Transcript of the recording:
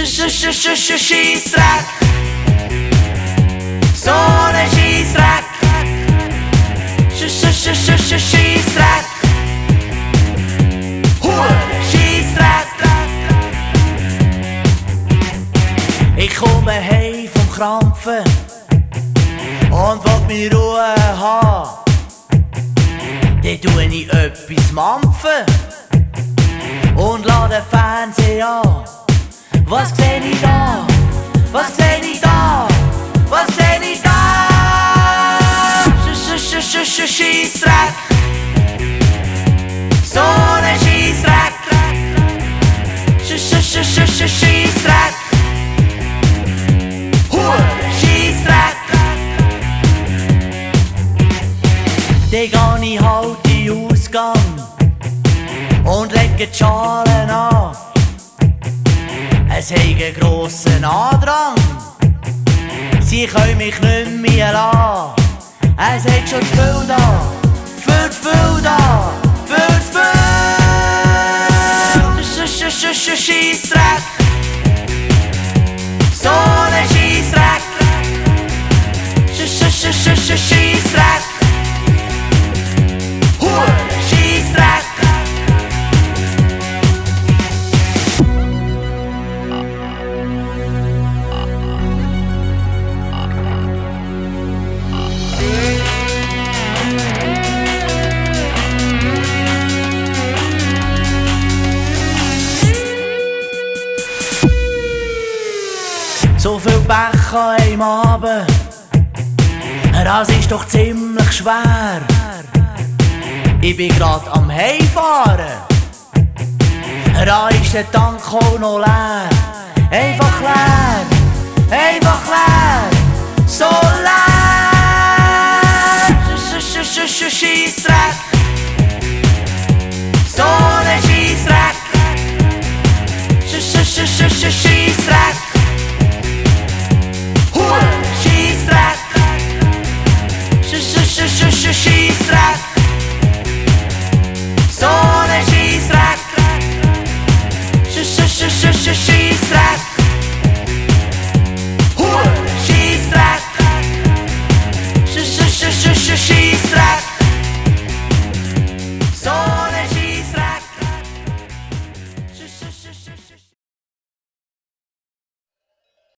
Scheissdreck. So ne Scheissdreck. Scheissdreck. Scheissdreck. Ich komme heim vom Krampfen und will meine Ruhe haben. Dann tue ich etwas mampfen und lade den Fernseher an. Was seh ich da? Was seh ich da? Was seh ich da? Scheissdreck. So ne Scheissdreck. Scheissdreck. Scheissdreck. Dann geh ich halt in den Ausgang und lege die Schalen an. Es hat einen grossen Andrang, sie können mich nicht mehr lassen. Es hat schon zu viel da, viel zu viel da, viel zu viel. Scheissdreck. So ne Scheissdreck. Scheissdreck. Scheissdreck. So viel Pech an einem Abend, das ist doch ziemlich schwer. Ich bin grad am Heimfahren, da ist der Tank auch noch leer. Einfach leer, so